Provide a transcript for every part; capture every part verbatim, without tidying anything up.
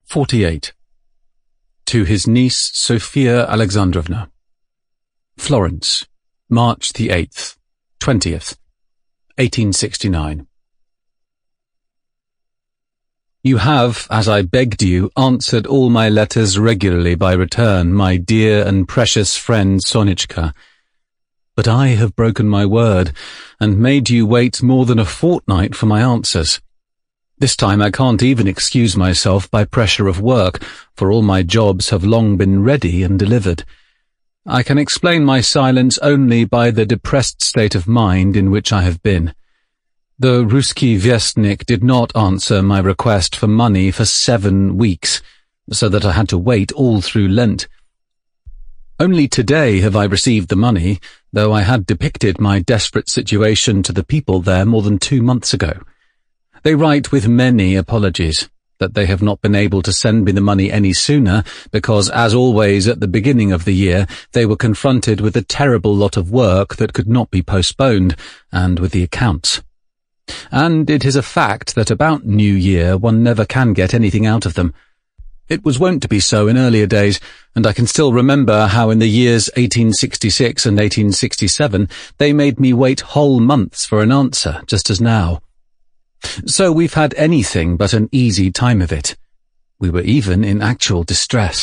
forty-eight. To his niece Sophia Alexandrovna. Florence, March the eighth, twentieth, eighteen sixty-nine. You have, as I begged you, answered all my letters regularly by return, my dear and precious friend Sonitchka. But I have broken my word, and made you wait more than a fortnight for my answers. This time I can't even excuse myself by pressure of work, for all my jobs have long been ready and delivered. I can explain my silence only by the depressed state of mind in which I have been. The Ruski Vestnik did not answer my request for money for seven weeks, so that I had to wait all through Lent. Only today have I received the money, though I had depicted my desperate situation to the people there more than two months ago. They write with many apologies that they have not been able to send me the money any sooner because, as always at the beginning of the year, they were confronted with a terrible lot of work that could not be postponed, and with the accounts. And it is a fact that about New Year one never can get anything out of them. It was wont to be so in earlier days, and I can still remember how in the years eighteen sixty-six and eighteen sixty-seven they made me wait whole months for an answer, just as now. So we've had anything but an easy time of it. We were even in actual distress.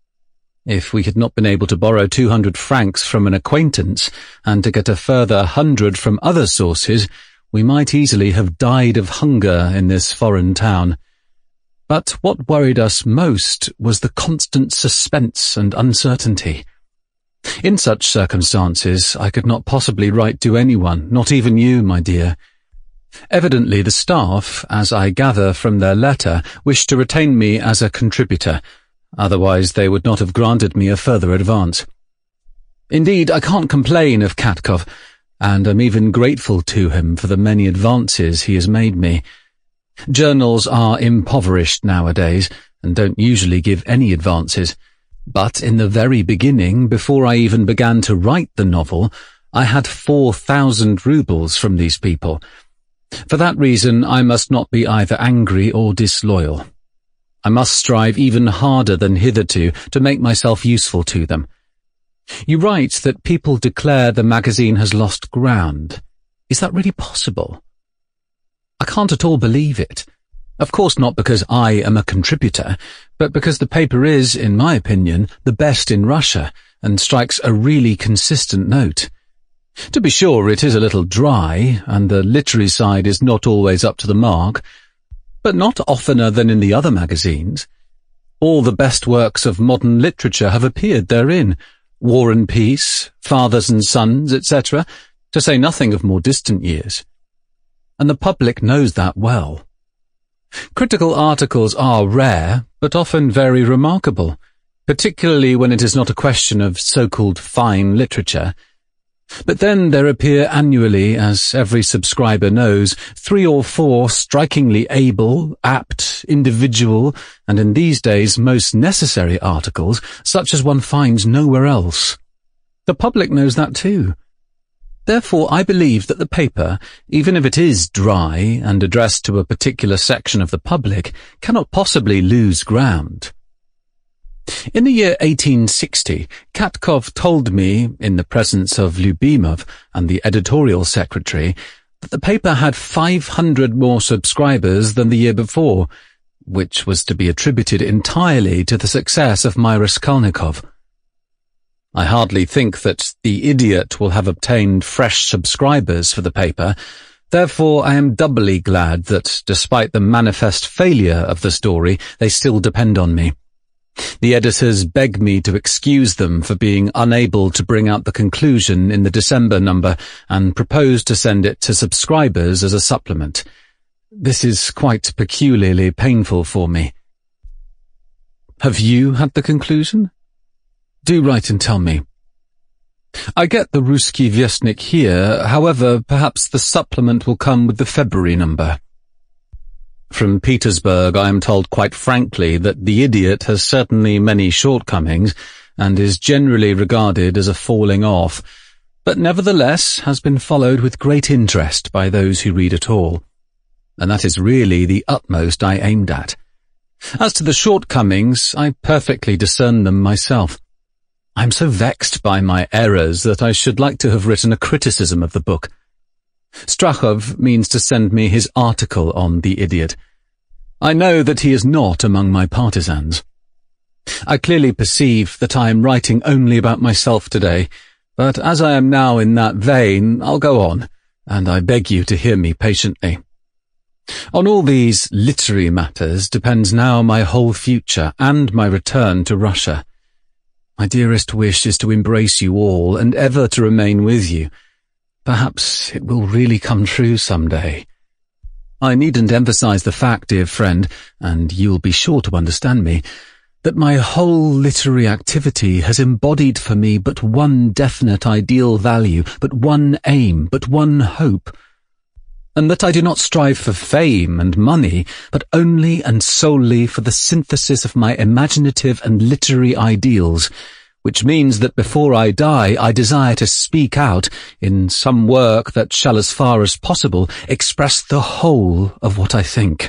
If we had not been able to borrow two hundred francs from an acquaintance, and to get a further hundred from other sources, we might easily have died of hunger in this foreign town. But what worried us most was the constant suspense and uncertainty. In such circumstances, I could not possibly write to anyone, not even you, my dear. Evidently the staff, as I gather from their letter, wished to retain me as a contributor, otherwise they would not have granted me a further advance. Indeed, I can't complain of Katkov, and am even grateful to him for the many advances he has made me. Journals are impoverished nowadays, and don't usually give any advances. But in the very beginning, before I even began to write the novel, I had four thousand roubles from these people. For that reason, I must not be either angry or disloyal. I must strive even harder than hitherto to make myself useful to them. You write that people declare the magazine has lost ground. Is that really possible? I can't at all believe it. Of course not because I am a contributor, but because the paper is, in my opinion, the best in Russia, and strikes a really consistent note. To be sure, it is a little dry, and the literary side is not always up to the mark, but not oftener than in the other magazines. All the best works of modern literature have appeared therein, War and Peace, Fathers and Sons, et cetera, to say nothing of more distant years. And the public knows that well. Critical articles are rare, but often very remarkable, particularly when it is not a question of so-called fine literature. But then there appear annually, as every subscriber knows, three or four strikingly able, apt, individual, and in these days most necessary articles, such as one finds nowhere else. The public knows that too. Therefore I believe that the paper, even if it is dry and addressed to a particular section of the public, cannot possibly lose ground. In the year eighteen sixty, Katkov told me, in the presence of Lyubimov and the editorial secretary, that the paper had five hundred more subscribers than the year before, which was to be attributed entirely to the success of my Raskolnikov. I hardly think that The Idiot will have obtained fresh subscribers for the paper. Therefore I am doubly glad that, despite the manifest failure of the story, they still depend on me. The editors beg me to excuse them for being unable to bring out the conclusion in the December number, and propose to send it to subscribers as a supplement. This is quite peculiarly painful for me. Have you had the conclusion? Do write and tell me. I get the Ruski Vestnik here, however, perhaps the supplement will come with the February number. From Petersburg I am told quite frankly that The Idiot has certainly many shortcomings, and is generally regarded as a falling off, but nevertheless has been followed with great interest by those who read at all. And that is really the utmost I aimed at. As to the shortcomings, I perfectly discern them myself. I am so vexed by my errors that I should like to have written a criticism of the book. Strachov means to send me his article on the idiot. I know that he is not among my partisans. I clearly perceive that I am writing only about myself today, but as I am now in that vein, I'll go on, and I beg you to hear me patiently. On all these literary matters depends now my whole future and my return to Russia. My dearest wish is to embrace you all and ever to remain with you. Perhaps it will really come true some day. I needn't emphasize the fact, dear friend, and you'll be sure to understand me, that my whole literary activity has embodied for me but one definite ideal value, but one aim, but one hope, and that I do not strive for fame and money, but only and solely for the synthesis of my imaginative and literary ideals, which means that before I die I desire to speak out in some work that shall as far as possible express the whole of what I think.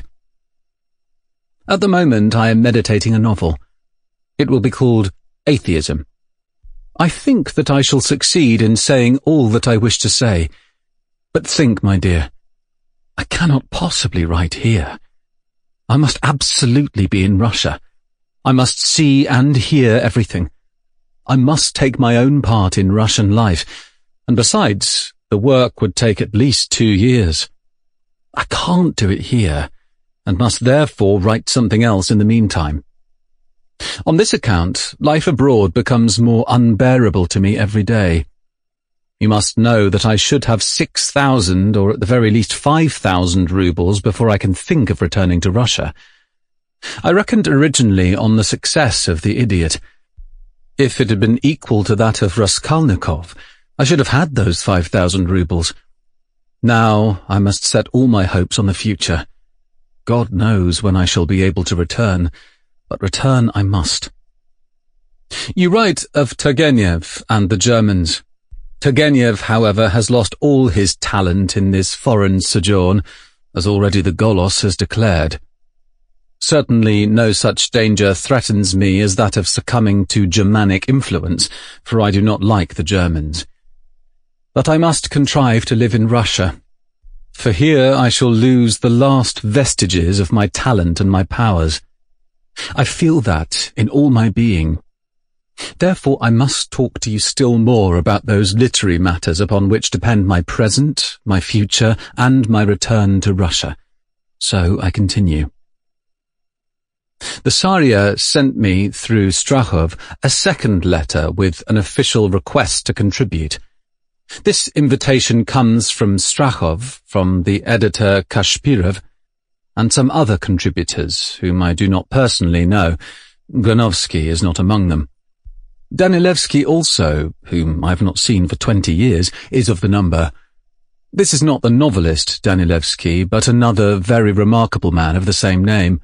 At the moment I am meditating a novel. It will be called Atheism. I think that I shall succeed in saying all that I wish to say. But think, my dear, I cannot possibly write here. I must absolutely be in Russia. I must see and hear everything. I must take my own part in Russian life, and besides, the work would take at least two years. I can't do it here, and must therefore write something else in the meantime. On this account, life abroad becomes more unbearable to me every day. You must know that I should have six thousand, or at the very least five thousand rubles before I can think of returning to Russia. I reckoned originally on the success of the idiot. If it had been equal to that of Raskolnikov, I should have had those five thousand rubles. Now I must set all my hopes on the future. God knows when I shall be able to return, but return I must. You write of Turgenev and the Germans. Turgenev, however, has lost all his talent in this foreign sojourn, as already the Golos has declared. Certainly no such danger threatens me as that of succumbing to Germanic influence, for I do not like the Germans. But I must contrive to live in Russia, for here I shall lose the last vestiges of my talent and my powers. I feel that in all my being. Therefore I must talk to you still more about those literary matters upon which depend my present, my future, and my return to Russia. So I continue. The Tsaria sent me, through Strachov, a second letter with an official request to contribute. This invitation comes from Strachov, from the editor Kashpirov, and some other contributors, whom I do not personally know. Granovsky is not among them. Danilevsky also, whom I have not seen for twenty years, is of the number. This is not the novelist Danilevsky, but another very remarkable man of the same name.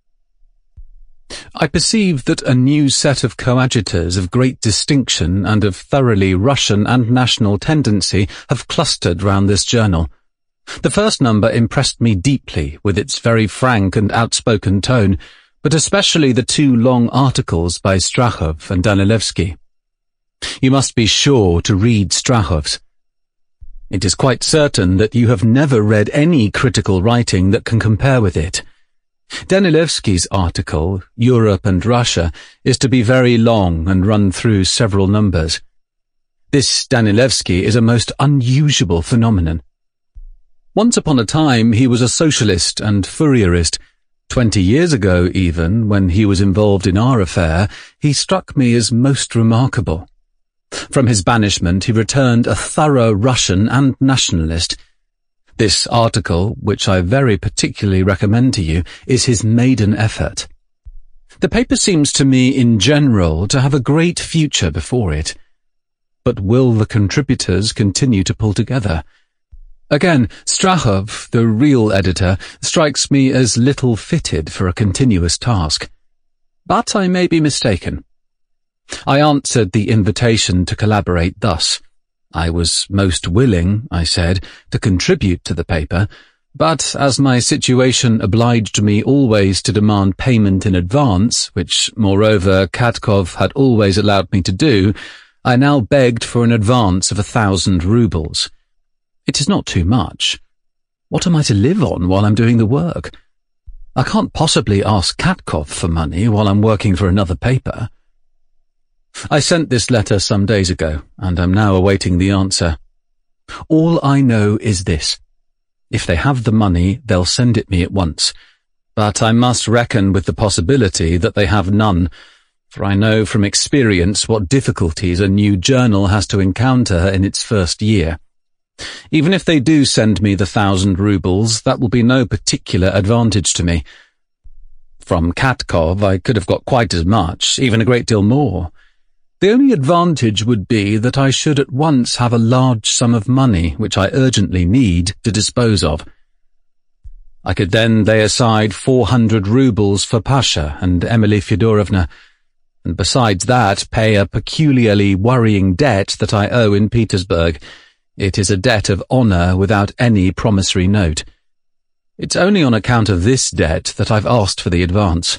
I perceive that a new set of coadjutors of great distinction and of thoroughly Russian and national tendency have clustered round this journal. The first number impressed me deeply with its very frank and outspoken tone, but especially the two long articles by Strachov and Danilevsky. You must be sure to read Strachov's. It is quite certain that you have never read any critical writing that can compare with it. Danilevsky's article, Europe and Russia, is to be very long and run through several numbers. This Danilevsky is a most unusual phenomenon. Once upon a time he was a socialist and Fourierist. Twenty years ago even, when he was involved in our affair, he struck me as most remarkable. From his banishment he returned a thorough Russian and nationalist. This article, which I very particularly recommend to you, is his maiden effort. The paper seems to me in general to have a great future before it. But will the contributors continue to pull together? Again, Strachov, the real editor, strikes me as little fitted for a continuous task. But I may be mistaken. I answered the invitation to collaborate thus. I was most willing, I said, to contribute to the paper, But as my situation obliged me always to demand payment in advance, which, moreover, Katkov had always allowed me to do, I now begged for an advance of a thousand roubles. It is not too much. What am I to live on while I'm doing the work? I can't possibly ask Katkov for money while I'm working for another paper. I sent this letter some days ago, and am now awaiting the answer. All I know is this. If they have the money, they'll send it me at once. But I must reckon with the possibility that they have none, for I know from experience what difficulties a new journal has to encounter in its first year. Even if they do send me the thousand roubles, that will be no particular advantage to me. From Katkov I could have got quite as much, even a great deal more. The only advantage would be that I should at once have a large sum of money which I urgently need to dispose of. I could then lay aside four hundred roubles for Pasha and Emily Fyodorovna, and besides that pay a peculiarly worrying debt that I owe in Petersburg. It is a debt of honour without any promissory note. It's only on account of this debt that I've asked for the advance.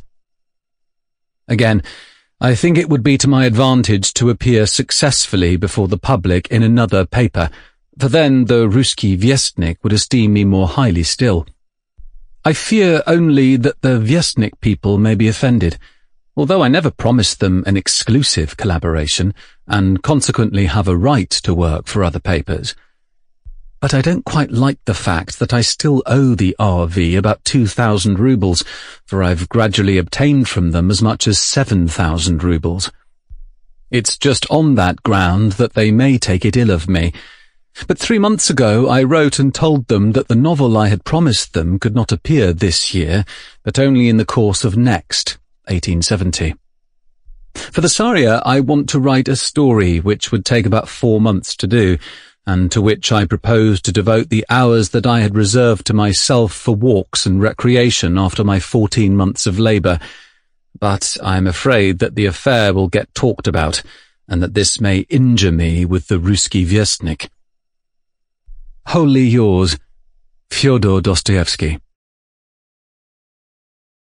Again, I think it would be to my advantage to appear successfully before the public in another paper, for then the Ruski Vyestnik would esteem me more highly still. I fear only that the Vyestnik people may be offended, although I never promised them an exclusive collaboration, and consequently have a right to work for other papers. But I don't quite like the fact that I still owe the R V about two thousand roubles, for I've gradually obtained from them as much as seven thousand roubles. It's just on that ground that they may take it ill of me. But three months ago I wrote and told them that the novel I had promised them could not appear this year, but only in the course of next, eighteen seventy. For the Saria I want to write a story which would take about four months to do, and to which I proposed to devote the hours that I had reserved to myself for walks and recreation after my fourteen months of labour. But I am afraid that the affair will get talked about, and that this may injure me with the Ruski Vyestnik. Wholly yours, Fyodor Dostoevsky.